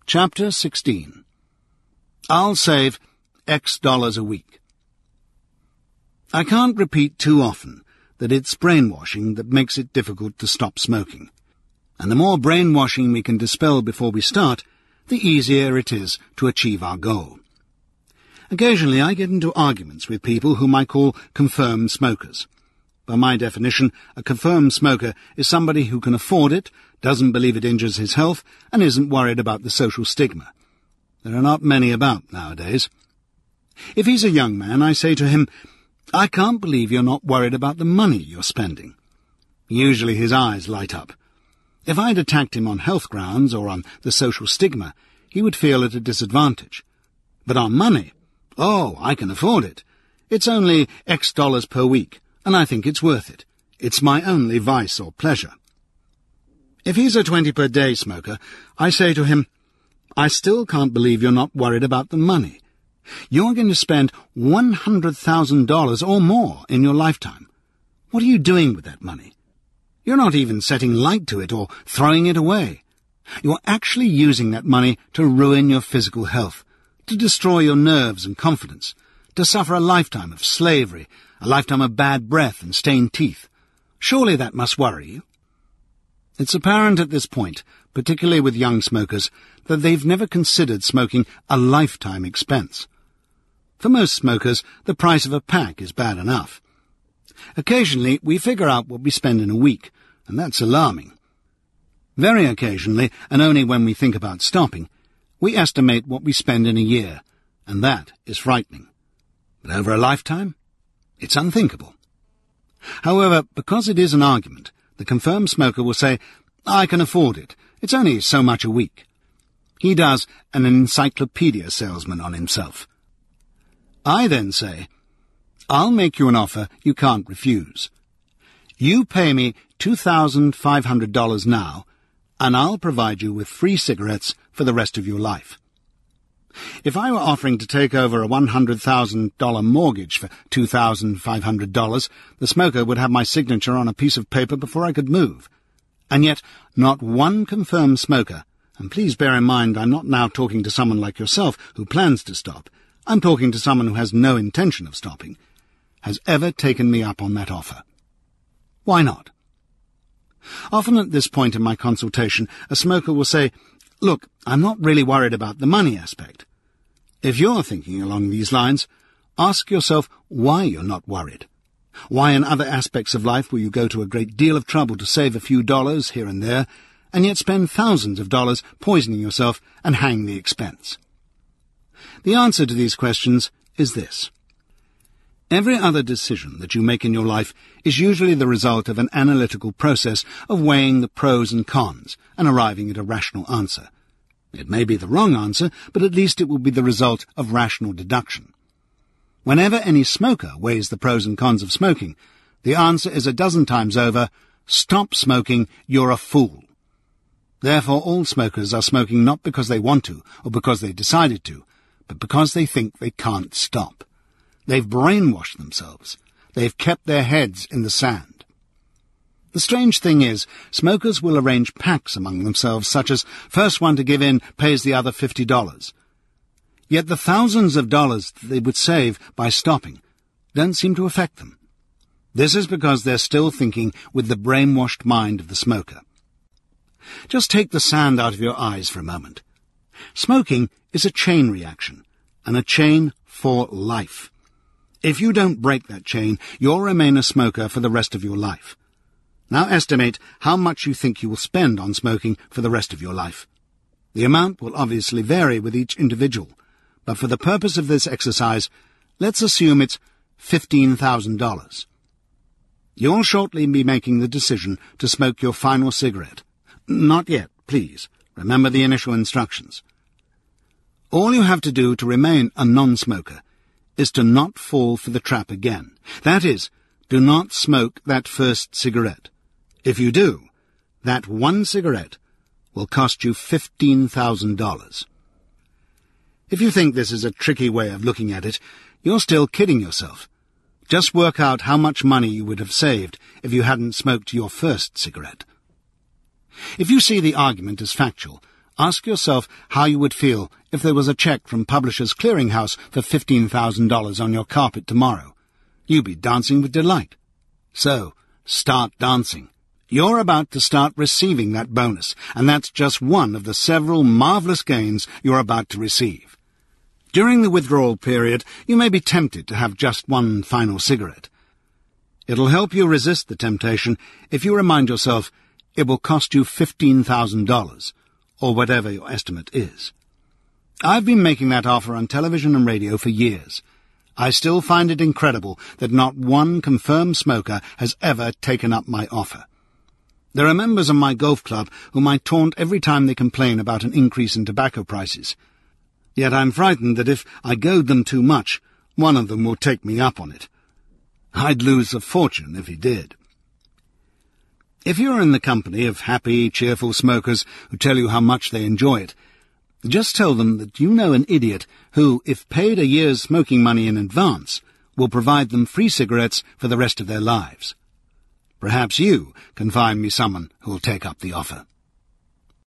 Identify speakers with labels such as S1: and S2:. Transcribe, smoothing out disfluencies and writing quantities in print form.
S1: Chapter 16. I'll save X dollars a week. I can't repeat too often that it's brainwashing that makes it difficult to stop smoking. And the more brainwashing we can dispel before we start, the easier it is to achieve our goal. Occasionally I get into arguments with people whom I call confirmed smokers. By my definition, a confirmed smoker is somebody who can afford it, doesn't believe it injures his health, and isn't worried about the social stigma. There are not many about nowadays. If he's a young man, I say to him, "I can't believe you're not worried about the money you're spending." Usually his eyes light up. If I'd attacked him on health grounds or on the social stigma, he would feel at a disadvantage. But on money, oh, I can afford it. It's only X dollars per week, and I think it's worth it. It's my only vice or pleasure. If he's a 20 per day smoker, I say to him, "I still can't believe you're not worried about the money. You're going to spend $100,000 or more in your lifetime. What are you doing with that money? You're not even setting light to it or throwing it away. You're actually using that money to ruin your physical health, to destroy your nerves and confidence, to suffer a lifetime of slavery, a lifetime of bad breath and stained teeth. Surely that must worry you." It's apparent at this point, particularly with young smokers, that they've never considered smoking a lifetime expense. For most smokers, the price of a pack is bad enough. Occasionally, we figure out what we spend in a week, and that's alarming. Very occasionally, and only when we think about stopping, we estimate what we spend in a year, and that is frightening. But over a lifetime, it's unthinkable. However, because it is an argument, the confirmed smoker will say, "I can afford it. It's only so much a week." He does an encyclopedia salesman on himself. I then say, "I'll make you an offer you can't refuse. You pay me $2,500 now, and I'll provide you with free cigarettes for the rest of your life." If I were offering to take over a $100,000 mortgage for $2,500, the smoker would have my signature on a piece of paper before I could move. And yet, not one confirmed smoker, and please bear in mind I'm not now talking to someone like yourself who plans to stop, I'm talking to someone who has no intention of stopping, has ever taken me up on that offer. Why not? Often at this point in my consultation, a smoker will say, "Look, I'm not really worried about the money aspect." If you're thinking along these lines, ask yourself why you're not worried. Why in other aspects of life will you go to a great deal of trouble to save a few dollars here and there, and yet spend thousands of dollars poisoning yourself and hang the expense? The answer to these questions is this. Every other decision that you make in your life is usually the result of an analytical process of weighing the pros and cons and arriving at a rational answer. It may be the wrong answer, but at least it will be the result of rational deduction. Whenever any smoker weighs the pros and cons of smoking, the answer is a dozen times over, "Stop smoking, you're a fool." Therefore all smokers are smoking not because they want to or because they decided to, but because they think they can't stop. They've brainwashed themselves. They've kept their heads in the sand. The strange thing is, smokers will arrange pacts among themselves, such as first one to give in pays the other $50. Yet the thousands of dollars that they would save by stopping don't seem to affect them. This is because they're still thinking with the brainwashed mind of the smoker. Just take the sand out of your eyes for a moment. Smoking is a chain reaction, and a chain for life. If you don't break that chain, you'll remain a smoker for the rest of your life. Now estimate how much you think you will spend on smoking for the rest of your life. The amount will obviously vary with each individual, but for the purpose of this exercise, let's assume it's $15,000. You'll shortly be making the decision to smoke your final cigarette. Not yet, please. Remember the initial instructions. All you have to do to remain a non-smoker is to not fall for the trap again. That is, do not smoke that first cigarette. If you do, that one cigarette will cost you $15,000. If you think this is a tricky way of looking at it, you're still kidding yourself. Just work out how much money you would have saved if you hadn't smoked your first cigarette. If you see the argument as factual, Ask yourself how you would feel if there was a check from Publishers Clearinghouse for $15,000 on your carpet tomorrow. You'd be dancing with delight. So, start dancing. You're about to start receiving that bonus, and that's just one of the several marvelous gains you're about to receive. During the withdrawal period, you may be tempted to have just one final cigarette. It'll help you resist the temptation if you remind yourself it will cost you $15,000, or whatever your estimate is. I've been making that offer on television and radio for years. I still find it incredible that not one confirmed smoker has ever taken up my offer. There are members of my golf club whom I taunt every time they complain about an increase in tobacco prices. Yet I'm frightened that if I goad them too much, one of them will take me up on it. I'd lose a fortune if he did. If you're in the company of happy, cheerful smokers who tell you how much they enjoy it, just tell them that you know an idiot who, if paid a year's smoking money in advance, will provide them free cigarettes for the rest of their lives. Perhaps you can find me someone who'll take up the offer.